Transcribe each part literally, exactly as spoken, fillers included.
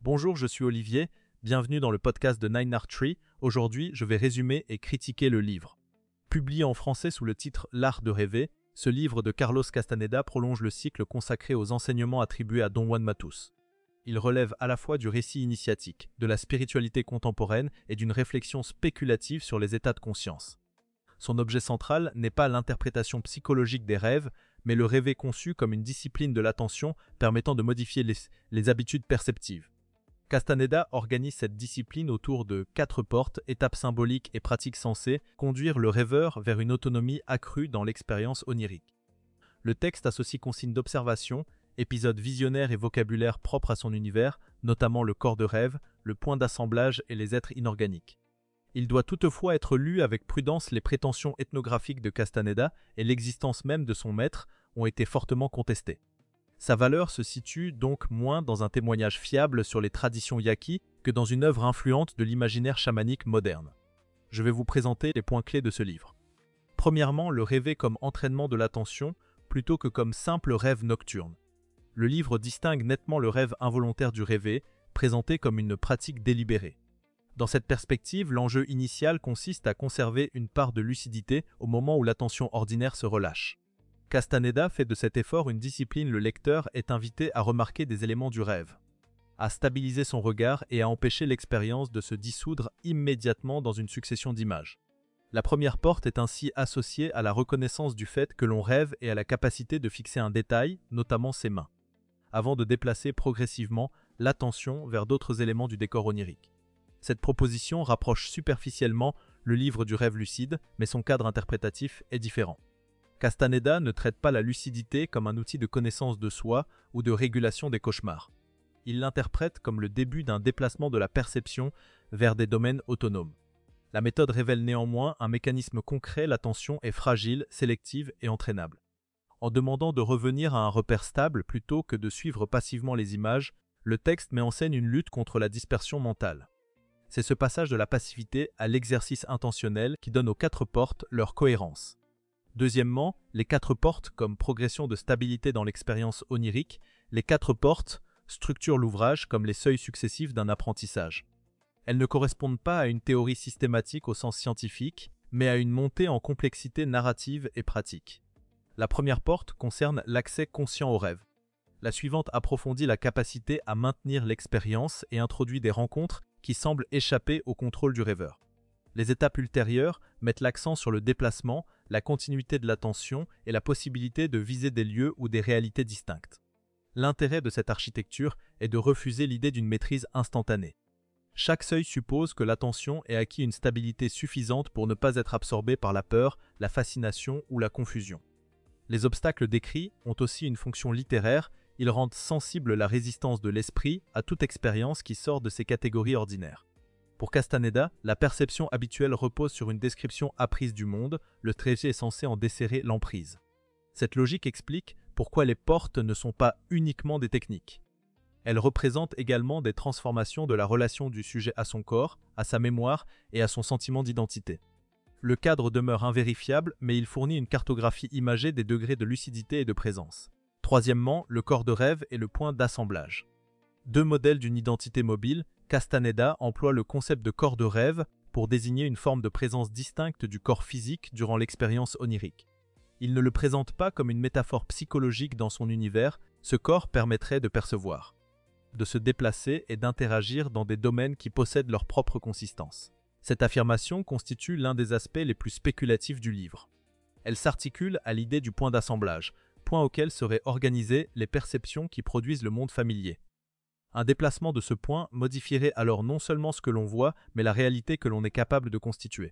Bonjour, je suis Olivier, bienvenue dans le podcast de Nine Art Tree. Aujourd'hui, je vais résumer et critiquer le livre. Publié en français sous le titre L'Art de rêver, ce livre de Carlos Castaneda prolonge le cycle consacré aux enseignements attribués à Don Juan Matus. Il relève à la fois du récit initiatique, de la spiritualité contemporaine et d'une réflexion spéculative sur les états de conscience. Son objet central n'est pas l'interprétation psychologique des rêves, mais le rêver conçu comme une discipline de l'attention permettant de modifier les, les habitudes perceptives. Castaneda organise cette discipline autour de quatre portes, étapes symboliques et pratiques censées conduire le rêveur vers une autonomie accrue dans l'expérience onirique. Le texte associe consignes d'observation, épisodes visionnaires et vocabulaire propres à son univers, notamment le corps de rêve, le point d'assemblage et les êtres inorganiques. Il doit toutefois être lu avec prudence. Les prétentions ethnographiques de Castaneda et l'existence même de son maître ont été fortement contestées. Sa valeur se situe donc moins dans un témoignage fiable sur les traditions yaqui que dans une œuvre influente de l'imaginaire chamanique moderne. Je vais vous présenter les points clés de ce livre. Premièrement, le rêver comme entraînement de l'attention plutôt que comme simple rêve nocturne. Le livre distingue nettement le rêve involontaire du rêvé, présenté comme une pratique délibérée. Dans cette perspective, l'enjeu initial consiste à conserver une part de lucidité au moment où l'attention ordinaire se relâche. Castaneda fait de cet effort une discipline. Le lecteur est invité à remarquer des éléments du rêve, à stabiliser son regard et à empêcher l'expérience de se dissoudre immédiatement dans une succession d'images. La première porte est ainsi associée à la reconnaissance du fait que l'on rêve et à la capacité de fixer un détail, notamment ses mains, avant de déplacer progressivement l'attention vers d'autres éléments du décor onirique. Cette proposition rapproche superficiellement le livre du rêve lucide, mais son cadre interprétatif est différent. Castaneda ne traite pas la lucidité comme un outil de connaissance de soi ou de régulation des cauchemars. Il l'interprète comme le début d'un déplacement de la perception vers des domaines autonomes. La méthode révèle néanmoins un mécanisme concret. L'attention est fragile, sélective et entraînable. En demandant de revenir à un repère stable plutôt que de suivre passivement les images, le texte met en scène une lutte contre la dispersion mentale. C'est ce passage de la passivité à l'exercice intentionnel qui donne aux quatre portes leur cohérence. Deuxièmement, les quatre portes comme progression de stabilité dans l'expérience onirique. Les quatre portes structurent l'ouvrage comme les seuils successifs d'un apprentissage. Elles ne correspondent pas à une théorie systématique au sens scientifique, mais à une montée en complexité narrative et pratique. La première porte concerne l'accès conscient au rêve. La suivante approfondit la capacité à maintenir l'expérience et introduit des rencontres qui semblent échapper au contrôle du rêveur. Les étapes ultérieures mettent l'accent sur le déplacement, la continuité de l'attention et la possibilité de viser des lieux ou des réalités distinctes. L'intérêt de cette architecture est de refuser l'idée d'une maîtrise instantanée. Chaque seuil suppose que l'attention ait acquis une stabilité suffisante pour ne pas être absorbée par la peur, la fascination ou la confusion. Les obstacles décrits ont aussi une fonction littéraire. Ils rendent sensible la résistance de l'esprit à toute expérience qui sort de ces catégories ordinaires. Pour Castaneda, la perception habituelle repose sur une description apprise du monde. Le traité est censé en desserrer l'emprise. Cette logique explique pourquoi les portes ne sont pas uniquement des techniques. Elles représentent également des transformations de la relation du sujet à son corps, à sa mémoire et à son sentiment d'identité. Le cadre demeure invérifiable, mais il fournit une cartographie imagée des degrés de lucidité et de présence. Troisièmement, le corps de rêve est le point d'assemblage. Deux modèles d'une identité mobile, Castaneda emploie le concept de corps de rêve pour désigner une forme de présence distincte du corps physique durant l'expérience onirique. Il ne le présente pas comme une métaphore psychologique dans son univers. Ce corps permettrait de percevoir, de se déplacer et d'interagir dans des domaines qui possèdent leur propre consistance. Cette affirmation constitue l'un des aspects les plus spéculatifs du livre. Elle s'articule à l'idée du point d'assemblage, point auquel seraient organisées les perceptions qui produisent le monde familier. Un déplacement de ce point modifierait alors non seulement ce que l'on voit, mais la réalité que l'on est capable de constituer.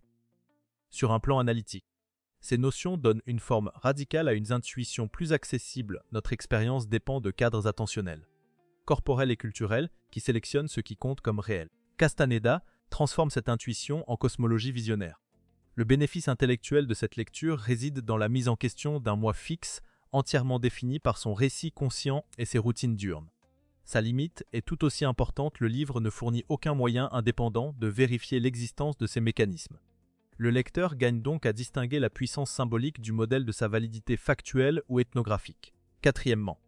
Sur un plan analytique, ces notions donnent une forme radicale à une intuition plus accessible. Notre expérience dépend de cadres attentionnels, corporels et culturels, qui sélectionnent ce qui compte comme réel. Castaneda transforme cette intuition en cosmologie visionnaire. Le bénéfice intellectuel de cette lecture réside dans la mise en question d'un moi fixe, entièrement défini par son récit conscient et ses routines diurnes. Sa limite est tout aussi importante. Le livre ne fournit aucun moyen indépendant de vérifier l'existence de ces mécanismes. Le lecteur gagne donc à distinguer la puissance symbolique du modèle de sa validité factuelle ou ethnographique. Quatrièmement,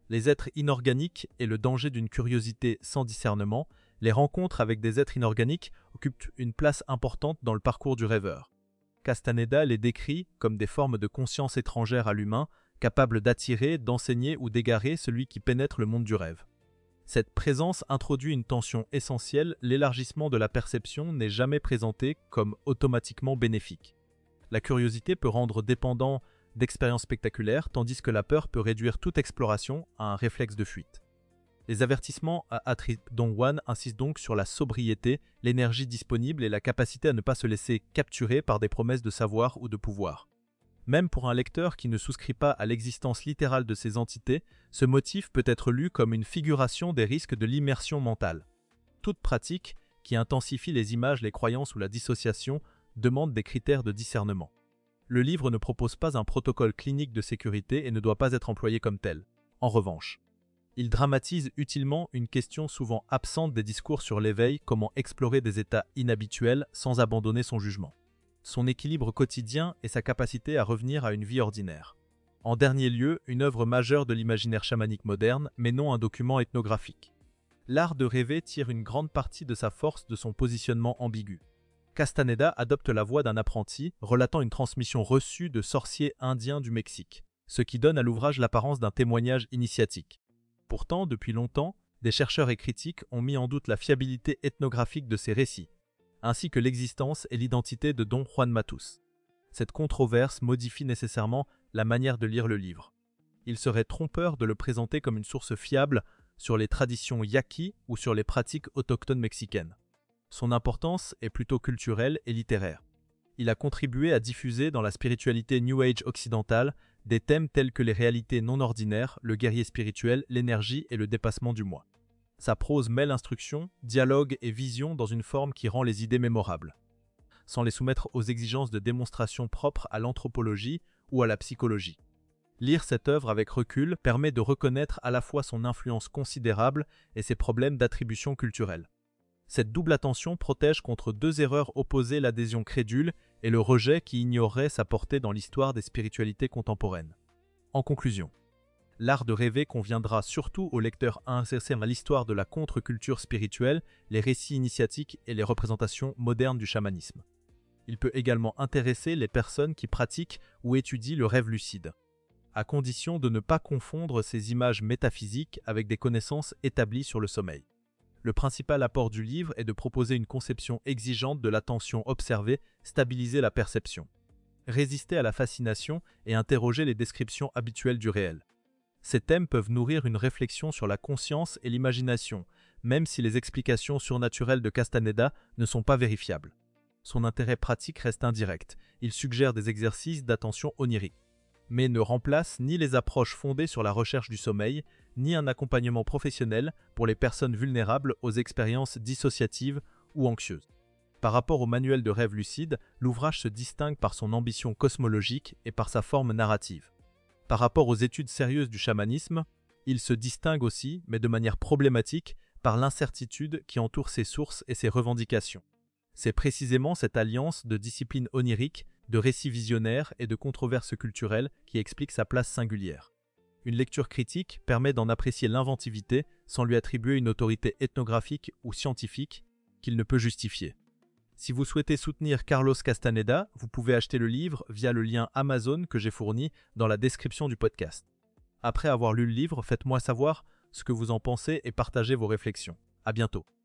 Les êtres inorganiques et le danger d'une curiosité sans discernement, les rencontres avec des êtres inorganiques occupent une place importante dans le parcours du rêveur. Castaneda les décrit comme des formes de conscience étrangères à l'humain, capables d'attirer, d'enseigner ou d'égarer celui qui pénètre le monde du rêve. Cette présence introduit une tension essentielle, l'élargissement de la perception n'est jamais présenté comme automatiquement bénéfique. La curiosité peut rendre dépendant d'expériences spectaculaires, tandis que la peur peut réduire toute exploration à un réflexe de fuite. Les avertissements à Atrip Dongwan insistent donc sur la sobriété, l'énergie disponible et la capacité à ne pas se laisser capturer par des promesses de savoir ou de pouvoir. Même pour un lecteur qui ne souscrit pas à l'existence littérale de ces entités, ce motif peut être lu comme une figuration des risques de l'immersion mentale. Toute pratique qui intensifie les images, les croyances ou la dissociation demande des critères de discernement. Le livre ne propose pas un protocole clinique de sécurité et ne doit pas être employé comme tel. En revanche, il dramatise utilement une question souvent absente des discours sur l'éveil, comment explorer des états inhabituels sans abandonner son jugement. Son équilibre quotidien et sa capacité à revenir à une vie ordinaire. En dernier lieu, une œuvre majeure de l'imaginaire chamanique moderne, mais non un document ethnographique. L'art de rêver tire une grande partie de sa force de son positionnement ambigu. Castaneda adopte la voix d'un apprenti, relatant une transmission reçue de sorciers indiens du Mexique, ce qui donne à l'ouvrage l'apparence d'un témoignage initiatique. Pourtant, depuis longtemps, des chercheurs et critiques ont mis en doute la fiabilité ethnographique de ces récits, ainsi que l'existence et l'identité de Don Juan Matus. Cette controverse modifie nécessairement la manière de lire le livre. Il serait trompeur de le présenter comme une source fiable sur les traditions yaquis ou sur les pratiques autochtones mexicaines. Son importance est plutôt culturelle et littéraire. Il a contribué à diffuser dans la spiritualité New Age occidentale des thèmes tels que les réalités non ordinaires, le guerrier spirituel, l'énergie et le dépassement du moi. Sa prose mêle instruction, dialogue et vision dans une forme qui rend les idées mémorables, sans les soumettre aux exigences de démonstration propres à l'anthropologie ou à la psychologie. Lire cette œuvre avec recul permet de reconnaître à la fois son influence considérable et ses problèmes d'attribution culturelle. Cette double attention protège contre deux erreurs opposées, l'adhésion crédule et le rejet qui ignorerait sa portée dans l'histoire des spiritualités contemporaines. En conclusion, l'art de rêver conviendra surtout aux lecteurs intéressés à l'histoire de la contre-culture spirituelle, les récits initiatiques et les représentations modernes du chamanisme. Il peut également intéresser les personnes qui pratiquent ou étudient le rêve lucide, à condition de ne pas confondre ces images métaphysiques avec des connaissances établies sur le sommeil. Le principal apport du livre est de proposer une conception exigeante de l'attention observée, stabiliser la perception, résister à la fascination et interroger les descriptions habituelles du réel. Ces thèmes peuvent nourrir une réflexion sur la conscience et l'imagination, même si les explications surnaturelles de Castaneda ne sont pas vérifiables. Son intérêt pratique reste indirect, il suggère des exercices d'attention onirique, mais ne remplace ni les approches fondées sur la recherche du sommeil, ni un accompagnement professionnel pour les personnes vulnérables aux expériences dissociatives ou anxieuses. Par rapport au manuel de rêve lucide, l'ouvrage se distingue par son ambition cosmologique et par sa forme narrative. Par rapport aux études sérieuses du chamanisme, il se distingue aussi, mais de manière problématique, par l'incertitude qui entoure ses sources et ses revendications. C'est précisément cette alliance de disciplines oniriques, de récits visionnaires et de controverses culturelles qui explique sa place singulière. Une lecture critique permet d'en apprécier l'inventivité sans lui attribuer une autorité ethnographique ou scientifique qu'il ne peut justifier. Si vous souhaitez soutenir Carlos Castaneda, vous pouvez acheter le livre via le lien Amazon que j'ai fourni dans la description du podcast. Après avoir lu le livre, faites-moi savoir ce que vous en pensez et partagez vos réflexions. À bientôt.